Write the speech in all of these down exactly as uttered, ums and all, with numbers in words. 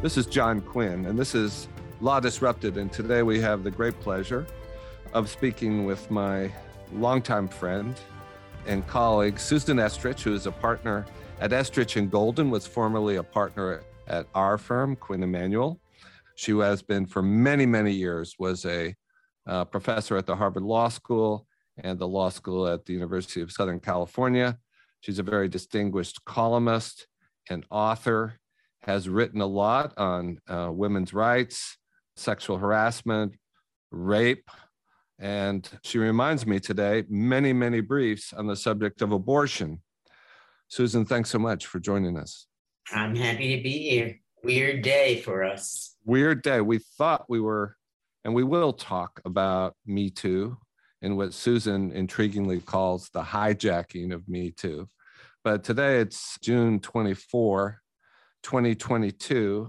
This is John Quinn, and this is Law Disrupted. And today we have the great pleasure of speaking with my longtime friend and colleague, Susan Estrich, who is a partner at Estrich and Golden, was formerly a partner at our firm, Quinn Emanuel. She has been for many, many years, was a uh, professor at the Harvard Law School and the law school at the University of Southern California. She's a very distinguished columnist and author, has written a lot on uh, women's rights, sexual harassment, rape, and she reminds me today many, many briefs on the subject of abortion. Susan, thanks so much for joining us. I'm happy to be here. Weird day for us. Weird day. We thought we were, and we will talk about Me Too and what Susan intriguingly calls the hijacking of Me Too. But today it's June twenty-fourth, twenty twenty-two,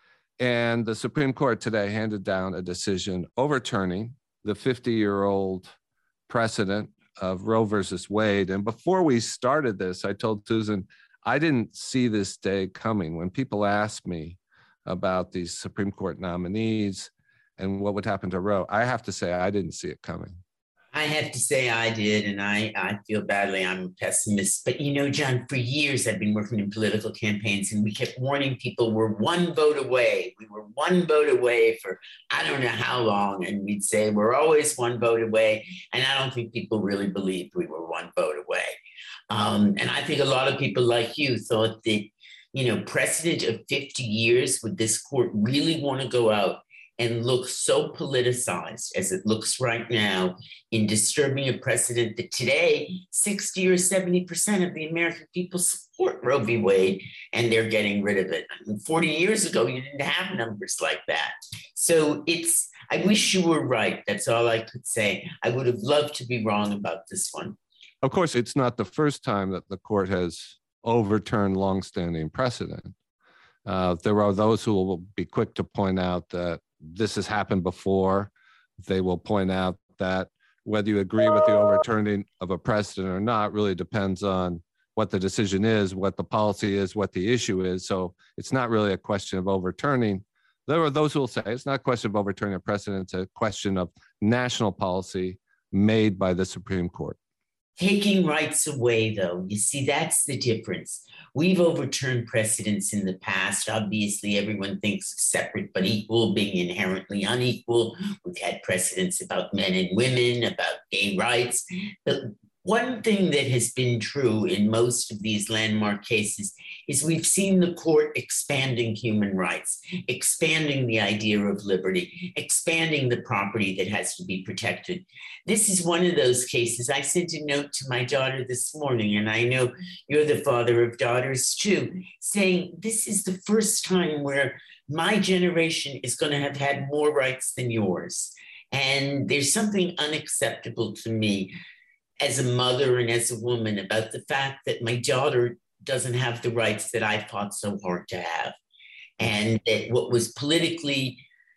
and the Supreme Court today handed down a decision overturning the fifty-year-old precedent of Roe versus Wade. And before we started this, I told Susan, I didn't see this day coming. When people ask me about these Supreme Court nominees and what would happen to Roe, I have to say I didn't see it coming. I have to say I did, and I, I feel badly. I'm a pessimist. But you know, John, for years I've been working in political campaigns, and we kept warning people we're one vote away. We were one vote away for I don't know how long, and we'd say we're always one vote away. And I don't think people really believed we were one vote away. Um, and I think a lot of people like you thought that, you know, precedent of fifty years, would this court really want to go out and look so politicized as it looks right now in disturbing a precedent that today sixty or seventy percent of the American people support Roe v. Wade, and they're getting rid of it. I mean, forty years ago, you didn't have numbers like that. So it's, I wish you were right. That's all I could say. I would have loved to be wrong about this one. Of course, it's not the first time that the court has overturned longstanding precedent. Uh, there are those who will be quick to point out that this has happened before. They will point out that whether you agree with the overturning of a precedent or not really depends on what the decision is, what the policy is, what the issue is. So it's not really a question of overturning. There are those who will say it's not a question of overturning a precedent, it's a question of national policy made by the Supreme Court. Taking rights away, though, you see, that's the difference. We've overturned precedents in the past. Obviously, everyone thinks of separate but equal being inherently unequal. We've had precedents about men and women, about gay rights. But one thing that has been true in most of these landmark cases is we've seen the court expanding human rights, expanding the idea of liberty, expanding the property that has to be protected. This is one of those cases. I sent a note to my daughter this morning, and I know you're the father of daughters too, saying this is the first time where my generation is going to have had more rights than yours. And there's something unacceptable to me as a mother and as a woman about the fact that my daughter doesn't have the rights that I fought so hard to have. And that what was politically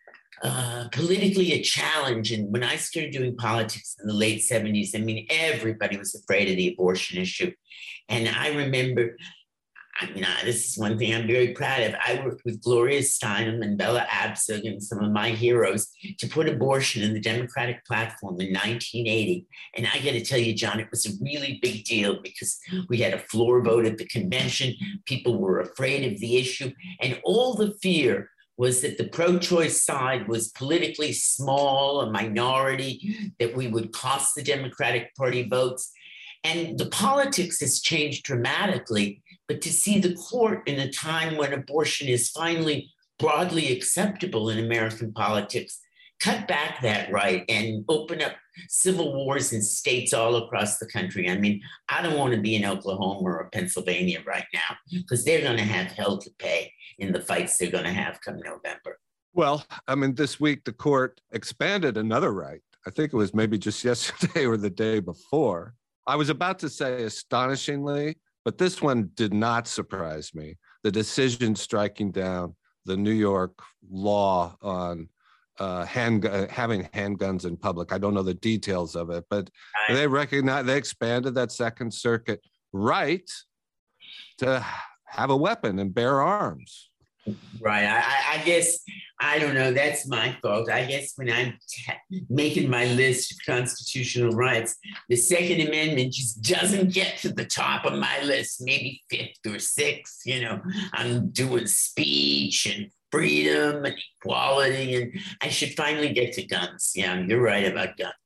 uh, politically a challenge, and when I started doing politics in the late seventies, I mean, everybody was afraid of the abortion issue. And I remember, I mean, I, this is one thing I'm very proud of. I worked with Gloria Steinem and Bella Abzug and some of my heroes to put abortion in the Democratic platform in nineteen eighty. And I got to tell you, John, it was a really big deal because we had a floor vote at the convention. People were afraid of the issue. And all the fear was that the pro-choice side was politically small, a minority, that we would cost the Democratic Party votes. And the politics has changed dramatically. But to see the court in a time when abortion is finally broadly acceptable in American politics, cut back that right and open up civil wars in states all across the country. I mean, I don't want to be in Oklahoma or Pennsylvania right now because they're going to have hell to pay in the fights they're going to have come November. Well, I mean, this week the court expanded another right. I think it was maybe just yesterday or the day before. I was about to say astonishingly, but this one did not surprise me. The decision striking down the New York law on uh, hand, uh, having handguns in public. I don't know the details of it, but right. they recognize, they expanded that Second Circuit right to have a weapon and bear arms. Right. I, I I guess, I don't know. That's my fault. I guess when I'm t- making my list of constitutional rights, the Second Amendment just doesn't get to the top of my list, maybe fifth or sixth. You know, I'm doing speech and freedom and equality, and I should finally get to guns. Yeah, you're right about guns.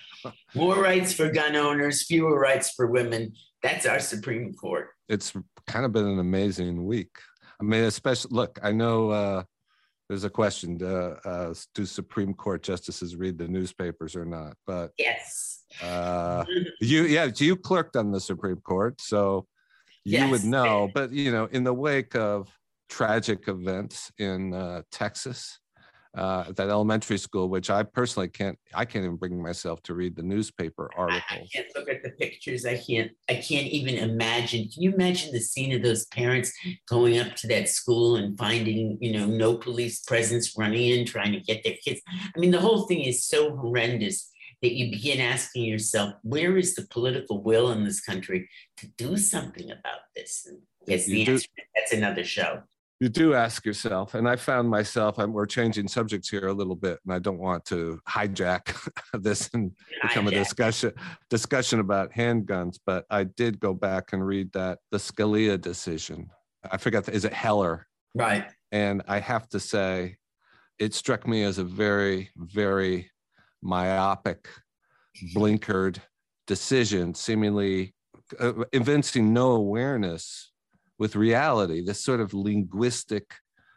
More rights for gun owners, fewer rights for women. That's our Supreme Court. It's kind of been an amazing week. I mean, especially, look, I know uh, there's a question, uh, uh, do Supreme Court justices read the newspapers or not? But yes. Uh, you, yeah, you clerked on the Supreme Court, so you yes. would know. But, you know, in the wake of tragic events in uh, Texas, uh, at that elementary school, which I personally can't, I can't even bring myself to read the newspaper articles. I, I can't look at the pictures. I can't, I can't even imagine. Can you imagine the scene of those parents going up to that school and finding, you know, no police presence, running in, trying to get their kids? I mean, the whole thing is so horrendous that you begin asking yourself, where is the political will in this country to do something about this? And yes, the answer, that's another show. You do ask yourself, and I found myself, I'm, we're changing subjects here a little bit, and I don't want to hijack this and become hijack. a discussion discussion about handguns, but I did go back and read that, the Scalia decision. I forgot, is it Heller? Right. And I have to say, it struck me as a very, very myopic, blinkered decision, seemingly uh, evincing no awareness with reality, this sort of linguistic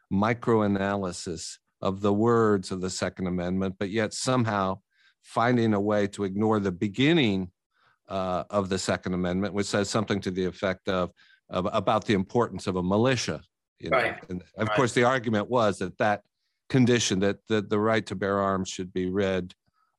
microanalysis of the words of the Second Amendment, but yet somehow finding a way to ignore the beginning uh, of the Second Amendment, which says something to the effect of, of about the importance of a militia. You know? Right. And of right. course, the argument was that that condition, that the, the right to bear arms should be read.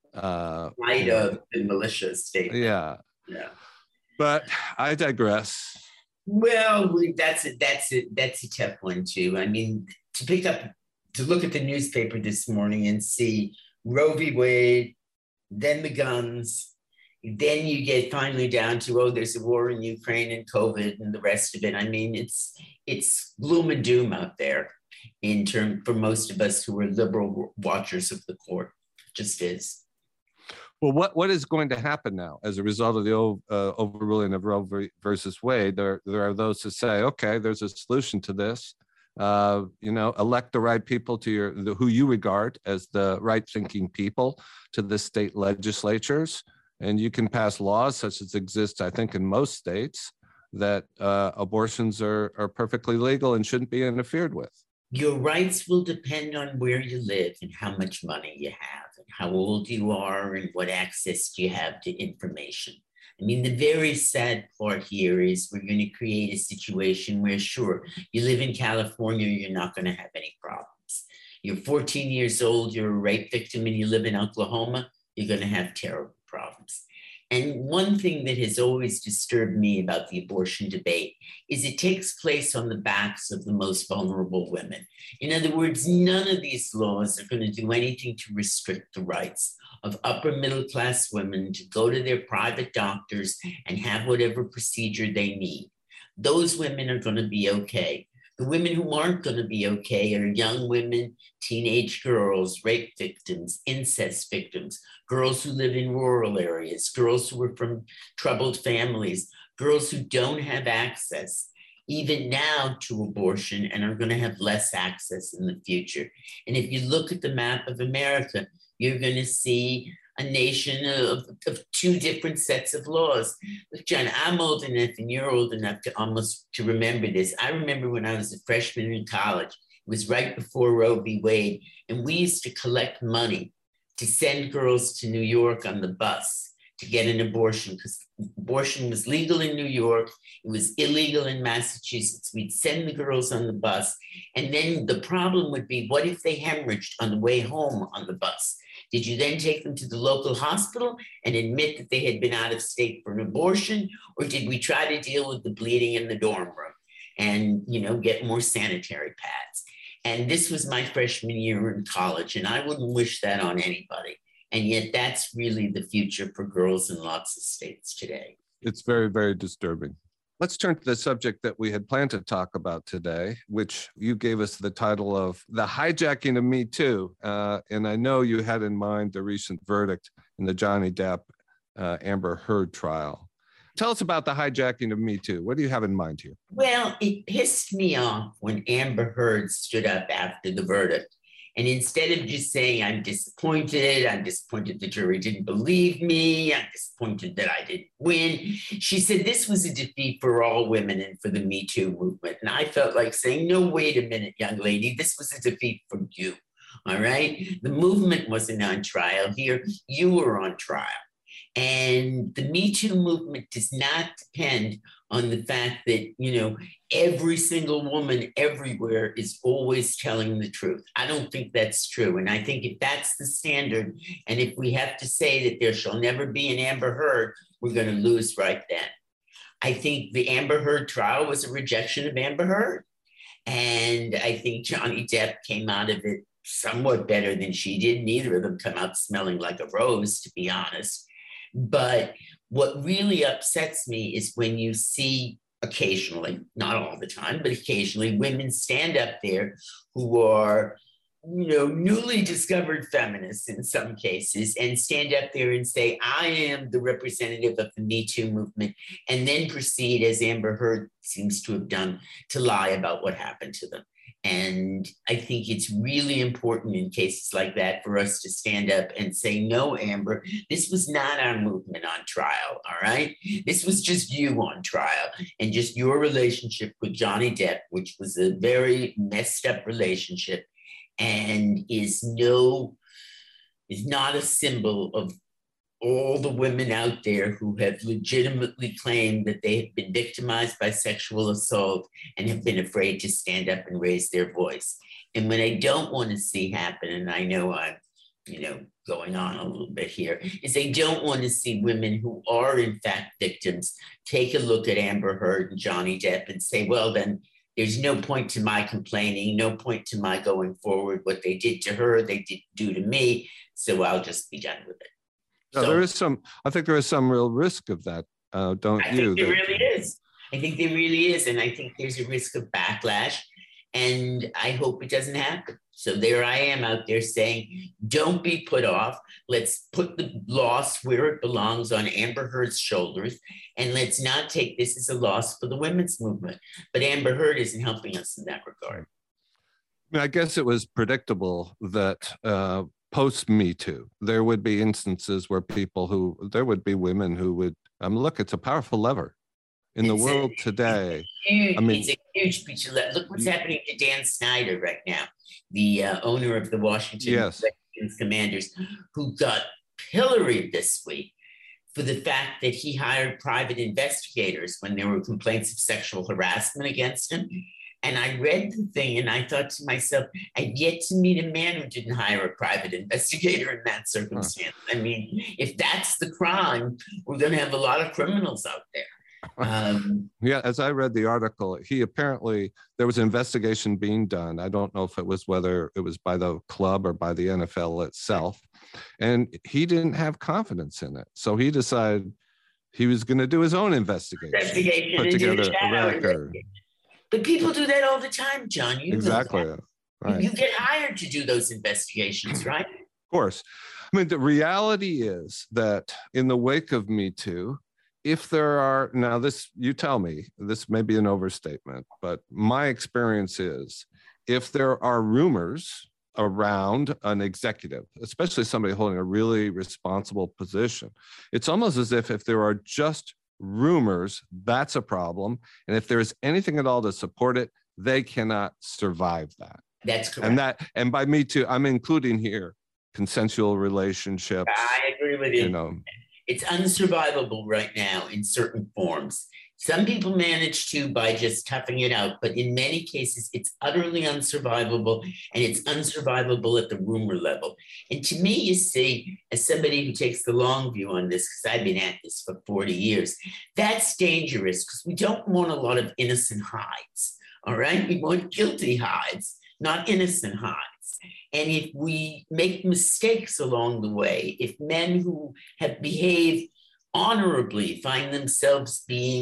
Uh, right of the militia statement. Yeah. Yeah. But I digress. Well, that's a, that's a, that's a tough one too. I mean, to pick up, to look at the newspaper this morning and see Roe v. Wade, then the guns, then you get finally down to, oh, there's a war in Ukraine and COVID and the rest of it. I mean, it's it's gloom and doom out there in term for most of us who are liberal watchers of the court. It just is. Well, what, what is going to happen now as a result of the uh, overruling of Roe versus Wade? There, there are those who say, okay, there's a solution to this. Uh, you know, elect the right people to your, the, who you regard as the right-thinking people to the state legislatures, and you can pass laws such as exist, I think, in most states, that uh, abortions are, are perfectly legal and shouldn't be interfered with. Your rights will depend on where you live and how much money you have and how old you are and what access you have to information. I mean, the very sad part here is we're going to create a situation where, sure, you live in California, you're not going to have any problems. You're fourteen years old, you're a rape victim, and you live in Oklahoma, you're going to have terrible problems. And one thing that has always disturbed me about the abortion debate is it takes place on the backs of the most vulnerable women. In other words, none of these laws are going to do anything to restrict the rights of upper middle class women to go to their private doctors and have whatever procedure they need. Those women are going to be okay. The women who aren't going to be okay are young women, teenage girls, rape victims, incest victims, girls who live in rural areas, girls who are from troubled families, girls who don't have access, even now, to abortion and are going to have less access in the future. And if you look at the map of America, you're going to see a nation of, of two different sets of laws. Look, John, I'm old enough and you're old enough to almost to remember this. I remember when I was a freshman in college, it was right before Roe v. Wade, and we used to collect money to send girls to New York on the bus to get an abortion, because abortion was legal in New York, it was illegal in Massachusetts. We'd send the girls on the bus, and then the problem would be, what if they hemorrhaged on the way home on the bus? Did you then take them to the local hospital and admit that they had been out of state for an abortion? Or did we try to deal with the bleeding in the dorm room and, you know, get more sanitary pads? And this was my freshman year in college, and I wouldn't wish that on anybody. And yet that's really the future for girls in lots of states today. It's very, very disturbing. Let's turn to the subject that we had planned to talk about today, which you gave us the title of The Hijacking of Me Too. Uh, and I know you had in mind the recent verdict in the Johnny Depp, uh, Amber Heard trial. Tell us about the hijacking of Me Too. What do you have in mind here? Well, it pissed me off when Amber Heard stood up after the verdict. And instead of just saying, I'm disappointed, I'm disappointed the jury didn't believe me, I'm disappointed that I didn't win, she said this was a defeat for all women and for the Me Too movement. And I felt like saying, no, wait a minute, young lady, this was a defeat for you, all right? The movement wasn't on trial here, you were on trial. And the Me Too movement does not depend on the fact that, you know, every single woman everywhere is always telling the truth. I don't think that's true. And I think if that's the standard, and if we have to say that there shall never be an Amber Heard, we're going to lose right then. I think the Amber Heard trial was a rejection of Amber Heard. And I think Johnny Depp came out of it somewhat better than she did. Neither of them come out smelling like a rose, to be honest. But what really upsets me is when you see occasionally, not all the time, but occasionally women stand up there who are, you know, newly discovered feminists in some cases and stand up there and say, I am the representative of the Me Too movement, and then proceed, as Amber Heard seems to have done, to lie about what happened to them. And I think it's really important in cases like that for us to stand up and say, no, Amber, this was not our movement on trial, all right? This was just you on trial and just your relationship with Johnny Depp, which was a very messed up relationship and is no, is not a symbol of all the women out there who have legitimately claimed that they have been victimized by sexual assault and have been afraid to stand up and raise their voice. And what I don't want to see happen, and I know I'm, you know, going on a little bit here, is I don't want to see women who are in fact victims take a look at Amber Heard and Johnny Depp and say, well, then there's no point to my complaining, no point to my going forward. What they did to her, they did do to me, so I'll just be done with it. No, so, there is some, I think there is some real risk of that, uh, don't I you? I think there really is. I think there really is. And I think there's a risk of backlash. And I hope it doesn't happen. So there I am out there saying, don't be put off. Let's put the loss where it belongs, on Amber Heard's shoulders. And let's not take this as a loss for the women's movement. But Amber Heard isn't helping us in that regard. I mean, I guess it was predictable that uh, post Me Too, there would be instances where people who, there would be women who would, um, look, it's a powerful lever in the it's world a, today. Huge, I mean, it's a huge piece of lever. Look what's happening to Dan Snyder right now, the uh, owner of the Washington yes. Commanders, who got pilloried this week for the fact that he hired private investigators when there were complaints of sexual harassment against him. And I read the thing and I thought to myself, I've yet to meet a man who didn't hire a private investigator in that circumstance. Huh. I mean, if that's the crime, we're going to have a lot of criminals out there. Um, yeah, as I read the article, he apparently, there was an investigation being done. I don't know if it was whether it was by the club or by the N F L itself. And he didn't have confidence in it. So he decided he was going to do his own investigation. Investigation. Put together a record. But people do that all the time, John. You exactly. Right. You get hired to do those investigations, right? Of course. I mean, the reality is that in the wake of Me Too, if there are, now this, you tell me, this may be an overstatement, but my experience is if there are rumors around an executive, especially somebody holding a really responsible position, it's almost as if if there are just rumors, that's a problem. And if there is anything at all to support it, they cannot survive that. That's correct. And that, and by Me Too, I'm including here consensual relationships. I agree with you. You know, it's unsurvivable right now in certain forms. Some people manage to by just toughing it out, but in many cases, it's utterly unsurvivable, and it's unsurvivable at the rumor level. And to me, you see, as somebody who takes the long view on this, because I've been at this for forty years, that's dangerous because we don't want a lot of innocent hides, all right? We want guilty hides, not innocent hides. And if we make mistakes along the way, if men who have behaved honorably find themselves being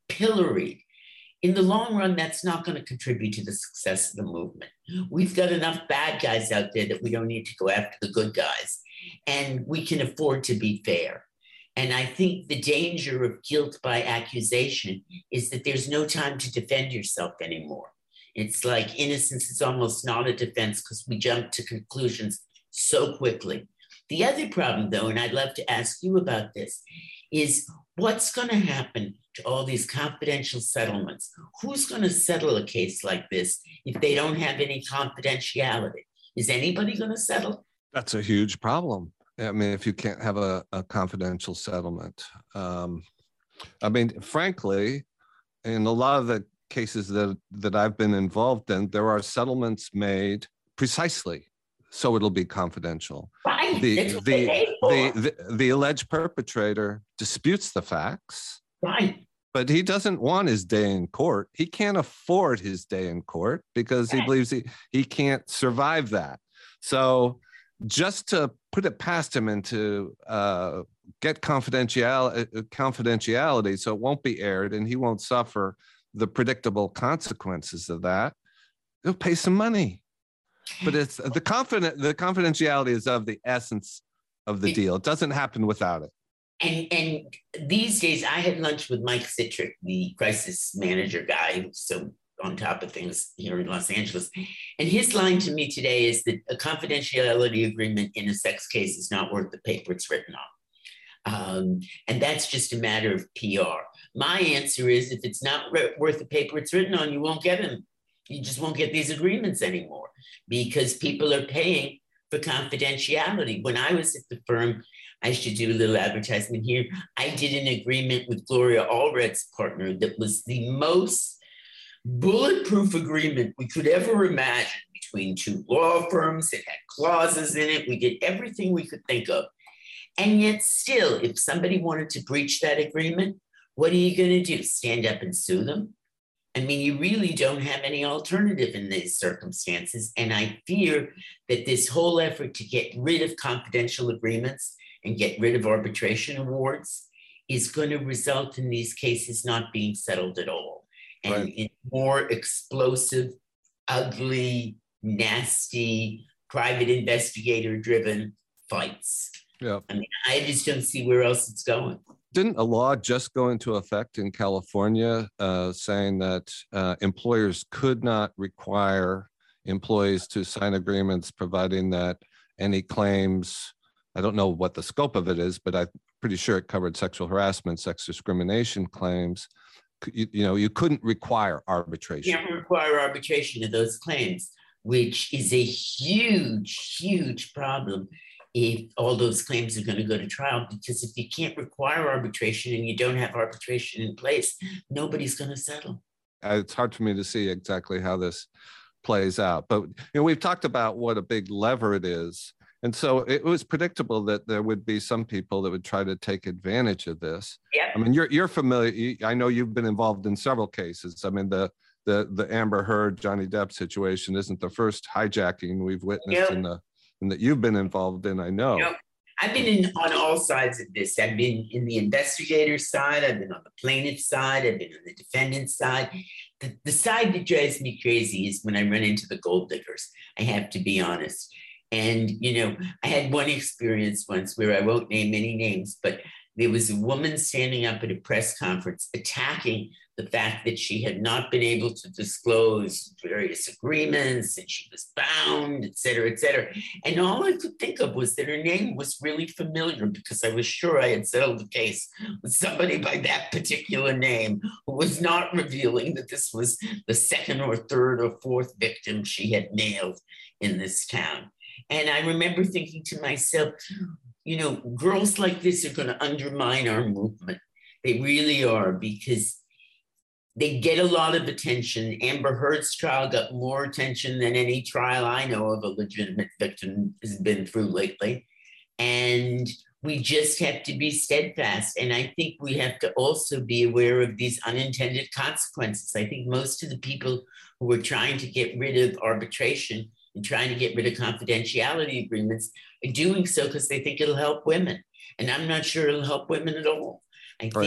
pilloried. In the long run, that's not going to contribute to the success of the movement. We've got enough bad guys out there that we don't need to go after the good guys. And we can afford to be fair. And I think the danger of guilt by accusation is that there's no time to defend yourself anymore. It's like innocence is almost not a defense because we jump to conclusions so quickly. The other problem, though, and I'd love to ask you about this, is what's going to happen to all these confidential settlements? Who's going to settle a case like this if they don't have any confidentiality? Is anybody going to settle? That's a huge problem. I mean, if you can't have a, a confidential settlement. Um, I mean, frankly, in a lot of the cases that, that I've been involved in, there are settlements made precisely so it'll be confidential. Right. The, That's what the, they pay for. the, the, the alleged perpetrator disputes the facts. Right. But he doesn't want his day in court. He can't afford his day in court because he Right. believes he, he can't survive that. So just to put it past him and to uh, get confidentiality, confidentiality so it won't be aired and he won't suffer the predictable consequences of that, he'll pay some money. But it's the confident the confidentiality is of the essence of the It- deal. It doesn't happen without it. And and these days, I had lunch with Mike Citrick, the crisis manager guy, who's so on top of things here in Los Angeles. And his line to me today is that a confidentiality agreement in a sex case is not worth the paper it's written on. Um, and that's just a matter of P R. My answer is if it's not re- worth the paper it's written on, you won't get them. You just won't get these agreements anymore because people are paying for confidentiality. When I was at the firm, I should do a little advertisement here. I did an agreement with Gloria Allred's partner that was the most bulletproof agreement we could ever imagine between two law firms. It had clauses in it. We did everything we could think of. And yet still, if somebody wanted to breach that agreement, what are you going to do? Stand up and sue them? I mean, you really don't have any alternative in these circumstances. And I fear that this whole effort to get rid of confidential agreements and get rid of arbitration awards is going to result in these cases not being settled at all. And Right. in more explosive, ugly, nasty, private investigator driven fights. Yeah. I mean, I just don't see where else it's going. Didn't a law just go into effect in California uh, saying that uh, employers could not require employees to sign agreements providing that any claims, I don't know what the scope of it is, but I'm pretty sure it covered sexual harassment, sex discrimination claims. You, you know, you couldn't require arbitration. Can't require arbitration of those claims, which is a huge, huge problem if all those claims are going to go to trial, because if you can't require arbitration and you don't have arbitration in place, nobody's going to settle. Uh, It's hard for me to see exactly how this plays out, but you know, we've talked about what a big lever it is. And so it was predictable that there would be some people that would try to take advantage of this. Yep. I mean, you're you're familiar. You, I know you've been involved in several cases. I mean, the the the Amber Heard, Johnny Depp situation isn't the first hijacking we've witnessed Yep. in the and that you've been involved in. I know. Yep. I've been in on all sides of this. I've been in the investigator side. I've been on the plaintiff side. I've been on the defendant side. The, the side that drives me crazy is when I run into the gold diggers. I have to be honest. And, you know, I had one experience once where I won't name any names, but there was a woman standing up at a press conference attacking the fact that she had not been able to disclose various agreements and she was bound, et cetera, et cetera. And all I could think of was that her name was really familiar because I was sure I had settled the case with somebody by that particular name who was not revealing that this was the second or third or fourth victim she had nailed in this town. And I remember thinking to myself, you know, girls like this are going to undermine our movement. They really are, because they get a lot of attention. Amber Heard's trial got more attention than any trial I know of a legitimate victim has been through lately. And we just have to be steadfast. And I think we have to also be aware of these unintended consequences. I think most of the people who are trying to get rid of arbitration and trying to get rid of confidentiality agreements are doing so because they think it'll help women. And I'm not sure it'll help women at all. I Right. think it,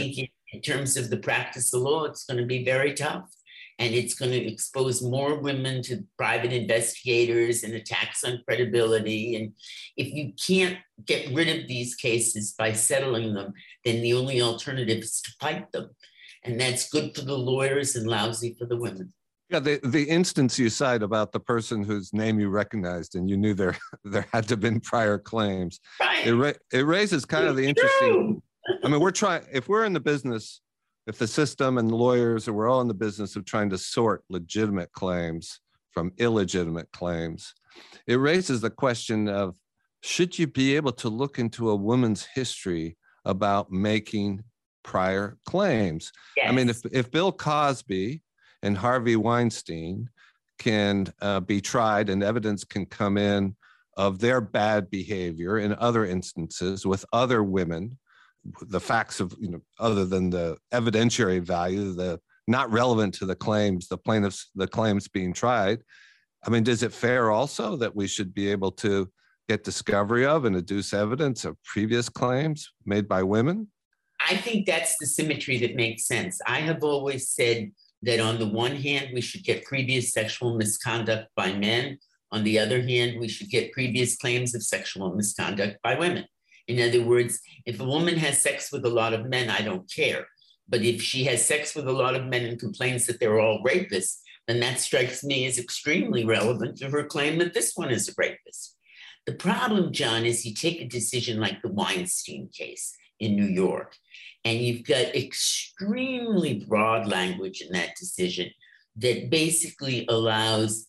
in terms of the practice of law, it's going to be very tough. And it's going to expose more women to private investigators and attacks on credibility. And if you can't get rid of these cases by settling them, then the only alternative is to fight them. And that's good for the lawyers and lousy for the women. Yeah, the, the instance you cite about the person whose name you recognized and you knew there there had to have been prior claims, right. it, ra- it raises kind it's of the interesting, I mean, we're trying, if we're in the business, if the system and lawyers, or we're all in the business of trying to sort legitimate claims from illegitimate claims, it raises the question of, should you be able to look into a woman's history about making prior claims? Yes. I mean, if, if Bill Cosby and Harvey Weinstein can uh, be tried and evidence can come in of their bad behavior in other instances with other women, the facts of, you know, other than the evidentiary value, the not relevant to the claims, the plaintiffs, the claims being tried. I mean, is it fair also that we should be able to get discovery of and adduce evidence of previous claims made by women? I think that's the symmetry that makes sense. I have always said that on the one hand, we should get previous sexual misconduct by men. On the other hand, we should get previous claims of sexual misconduct by women. In other words, if a woman has sex with a lot of men, I don't care. But if she has sex with a lot of men and complains that they're all rapists, then that strikes me as extremely relevant to her claim that this one is a rapist. The problem, John, is you take a decision like the Weinstein case in New York, and you've got extremely broad language in that decision that basically allows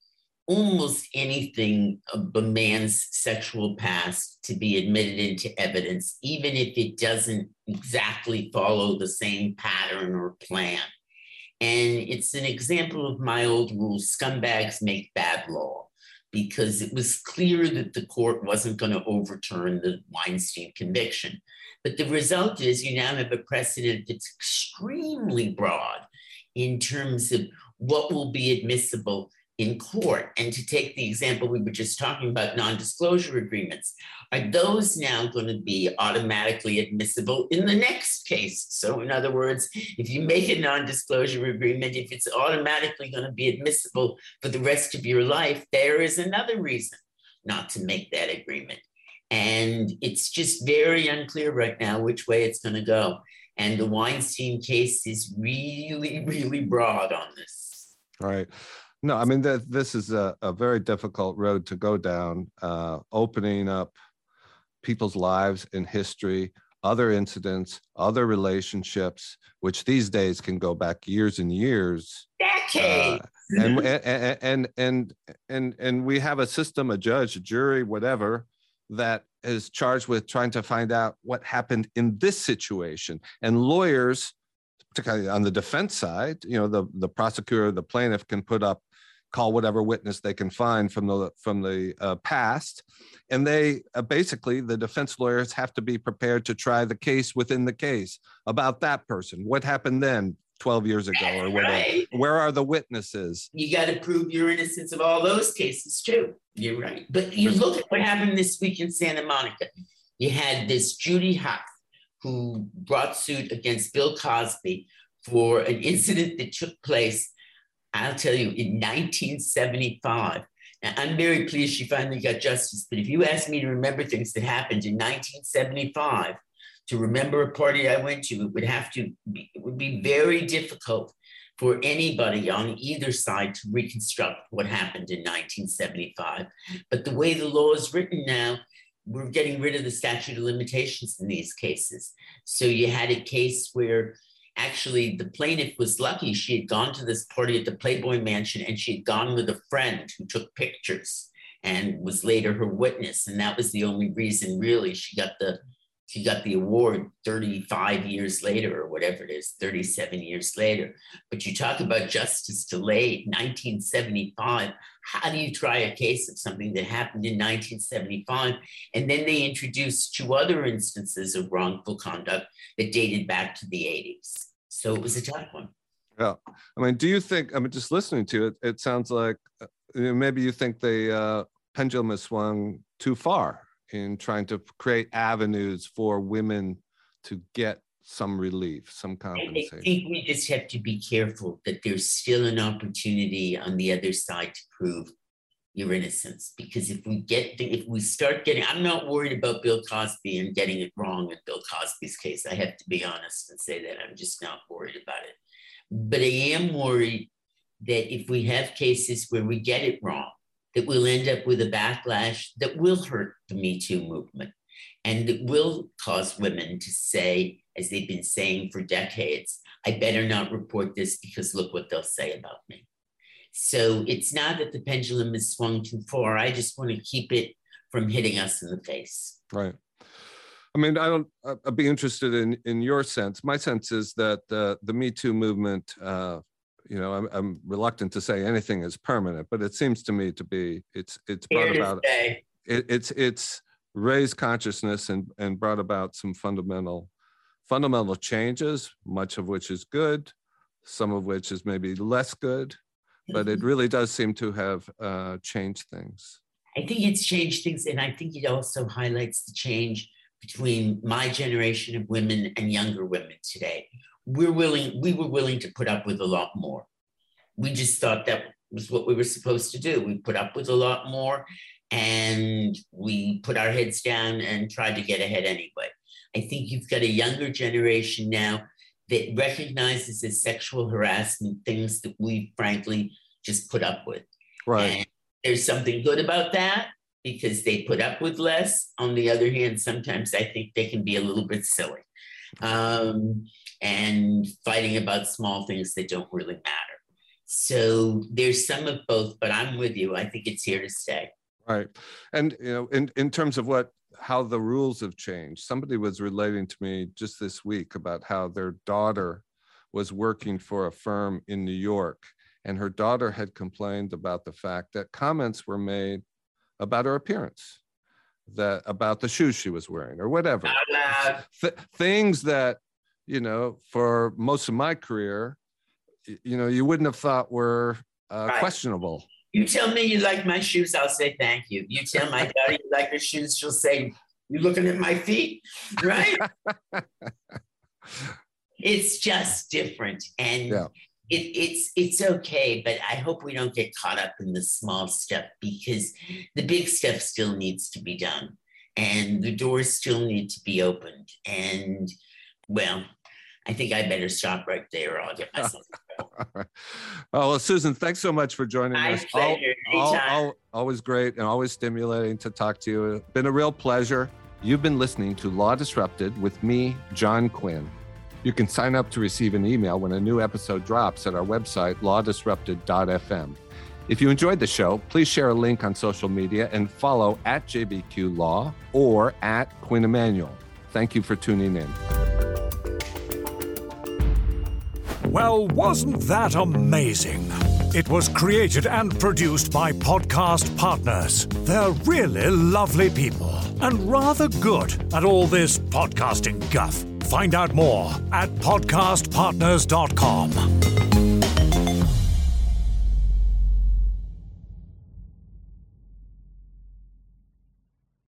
almost anything of a man's sexual past to be admitted into evidence, even if it doesn't exactly follow the same pattern or plan. And it's an example of my old rule, scumbags make bad law, because it was clear that the court wasn't going to overturn the Weinstein conviction. But the result is you now have a precedent that's extremely broad in terms of what will be admissible in court. And to take the example we were just talking about, non-disclosure agreements, are those now going to be automatically admissible in the next case? So in other words, if you make a non-disclosure agreement, if it's automatically going to be admissible for the rest of your life, there is another reason not to make that agreement. And it's just very unclear right now which way it's going to go. And the Weinstein case is really, really broad on this. Right. No, I mean, that this is a, a very difficult road to go down, uh, opening up people's lives in history, other incidents, other relationships, which these days can go back years and years. Decades. Uh, and, and, and, and, and, and we have a system, a judge, a jury, whatever, that is charged with trying to find out what happened in this situation. And lawyers, particularly on the defense side, you know, the, the prosecutor, the plaintiff can put up, call whatever witness they can find from the from the uh, past, and they uh, basically the defense lawyers have to be prepared to try the case within the case about that person. What happened then twelve years ago or whatever? Right. Where are the witnesses? You got to prove your innocence of all those cases too. You're right. But you look at what happened this week in Santa Monica. You had this Judy Huff who brought suit against Bill Cosby for an incident that took place, I'll tell you, in nineteen seventy-five. Now, I'm very pleased she finally got justice, but if you ask me to remember things that happened in nineteen seventy-five, to remember a party I went to, it would have to be, it would be very difficult for anybody on either side to reconstruct what happened in nineteen seventy-five. But the way the law is written now, we're getting rid of the statute of limitations in these cases. So you had a case where actually the plaintiff was lucky. She had gone to this party at the Playboy Mansion and she had gone with a friend who took pictures and was later her witness. And that was the only reason really she got the she got the award thirty-five years later or whatever it is, thirty-seven years later. But you talk about justice delayed, nineteen seventy-five. How do you try a case of something that happened in nineteen seventy-five? And then they introduced two other instances of wrongful conduct that dated back to the eighties. So it was a tough one. Yeah. I mean, do you think, I mean, just listening to it, it sounds like uh, maybe you think the uh, pendulum has swung too far in trying to create avenues for women to get some relief, some compensation. I think we just have to be careful that there's still an opportunity on the other side to prove your innocence. Because if we get, the, if we start getting, I'm not worried about Bill Cosby and getting it wrong in Bill Cosby's case. I have to be honest and say that I'm just not worried about it. But I am worried that if we have cases where we get it wrong, that we'll end up with a backlash that will hurt the Me Too movement and that will cause women to say, as they've been saying for decades, I better not report this because look what they'll say about me. So it's not that the pendulum is swung too far. I just want to keep it from hitting us in the face. Right. I mean, I don't, I'd be interested in, in your sense. My sense is that uh, the Me Too movement, uh, you know, I'm, I'm reluctant to say anything is permanent, but it seems to me to be, it's, it's brought Here about, it, it's, it's raised consciousness and, and brought about some fundamental, fundamental changes, much of which is good, some of which is maybe less good, but it really does seem to have uh, changed things. I think it's changed things. And I think it also highlights the change between my generation of women and younger women today. We're willing, we were willing to put up with a lot more. We just thought that was what we were supposed to do. We put up with a lot more and we put our heads down and tried to get ahead anyway. I think you've got a younger generation now that recognizes as sexual harassment things that we frankly just put up with. Right. And there's something good about that because they put up with less. On the other hand, sometimes I think they can be a little bit silly um, and fighting about small things that don't really matter. So there's some of both, but I'm with you. I think it's here to stay. Right. And, you know, in, in terms of what, how the rules have changed, somebody was relating to me just this week about how their daughter was working for a firm in New York, and her daughter had complained about the fact that comments were made about her appearance, that about the shoes she was wearing or whatever. Th- things that, you know, for most of my career, you know, you wouldn't have thought were uh, right. questionable. You tell me you like my shoes, I'll say thank you. You tell my daughter you like her shoes, she'll say, you looking at my feet, right? It's just different. And yeah. it, it's it's okay, but I hope we don't get caught up in the small stuff because the big stuff still needs to be done. And the doors still need to be opened. And, well, I think I better stop right there or I'll get myself in trouble. Oh, well, Susan, thanks so much for joining My us. pleasure. All, Anytime. all, all, always great and always stimulating to talk to you. It's been a real pleasure. You've been listening to Law Disrupted with me, John Quinn. You can sign up to receive an email when a new episode drops at our website, law disrupted dot f m. If you enjoyed the show, please share a link on social media and follow at J B Q Law or at Quinn Emanuel. Thank you for tuning in. Well, wasn't that amazing? It was created and produced by Podcast Partners. They're really lovely people and rather good at all this podcasting guff. Find out more at podcast partners dot com.